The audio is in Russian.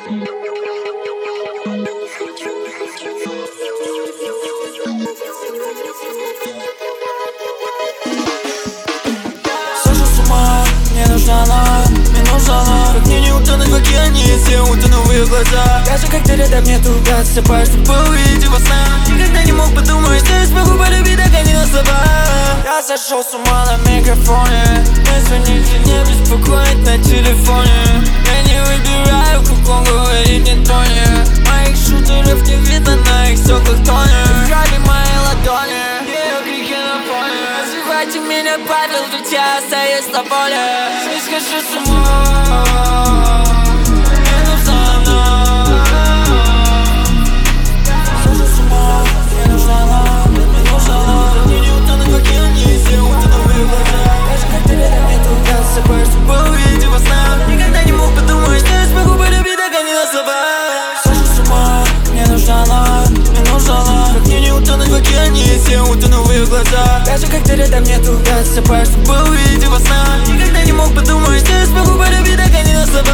Схожу с ума, мне нужна она, мне нужна она. Как мне не утонуть в океане, если я утону в ее глаза. Даже когда рядом нету, я засыпаю, чтобы увидеть его сна. Никогда не мог подумать, что я смогу полюбить, так они на слова. Я сошел с ума на микрофоне. Не звоните, не беспокоить на телефоне. Я не выбираю, в каком говорит не тоне. Моих шутеров не видно на их стеклах тоне. Граби мои ладони, ее крики на фоне. Называйте меня Павел, ведь я остаюсь на поле. Не схожу с ума, мне нужна она. Схожу с ума, мне нужна она, мне нужна она. Мне не утонуть в океане, если я утону в ее глаза. Даже когда рядом нету, я засыпаю, чтобы увидеть его сна. Никогда не мог подумать, что я смогу полюбить, так они на слова. Схожу с ума, мне нужна она, мне нужна она. Как мне не утонуть в океане, если я утону в ее глаза. Даже когда рядом нету, я засыпаю, чтобы увидеть его сна. Никогда не мог подумать, что я смогу полюбить, так они на слова.